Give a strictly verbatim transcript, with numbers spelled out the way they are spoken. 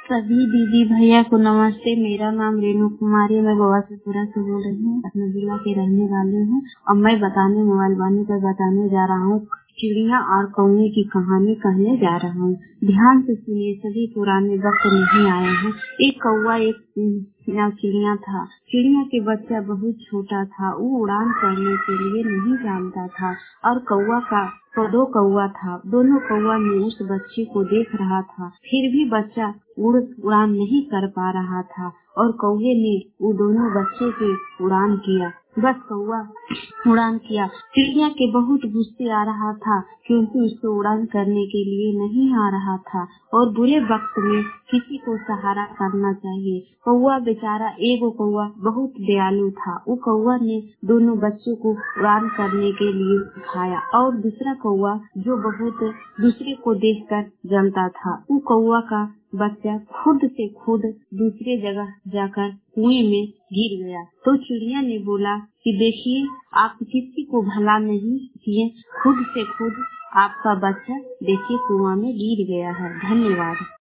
सभी दीदी भैया को नमस्ते। मेरा नाम रेणु कुमारी है। मैं गोवासीपुरा से बोल रही हूँ, अपने जिला के रहने वाली हूँ। और मैं बताने मोबाइल वाणी पर बताने जा रहा हूँ चिड़िया और कौवे की कहानी कहने जा रहा हूँ। ध्यान से सुनिए, सभी पुराने वक्त नहीं आए हैं। एक कौवा एक चिड़िया था। चिड़िया के बच्चा बहुत छोटा था। वो उड़ान करने के लिए नहीं जानता था और कौवा का तो दो कौवा था। दोनों कौवा ने उस बच्चे को देख रहा था, फिर भी बच्चा उड़ उड़ान नहीं कर पा रहा था और कौवे ने वो दोनों बच्चे के उड़ान किया। बस कौवा उड़ान किया। चिड़िया के बहुत गुस्से आ रहा था क्योंकि उसको उड़ान करने के लिए नहीं आ रहा था और बुरे वक्त में किसी को सहारा करना चाहिए। कौवा बेचारा एगो कौवा बहुत दयालु था। वो कौवा ने दोनों बच्चों को उड़ान करने के लिए सिखाया और दूसरा कौवा जो बहुत दूसरे को देखकर जलता था, वो कौवा का बच्चा खुद से खुद दूसरे जगह जाकर कुएं में गिर गया। तो चिड़िया ने बोला कि देखिए, आप किसी को भला नहीं किए, खुद से खुद आपका बच्चा देखिए कुआं में गिर गया है। धन्यवाद।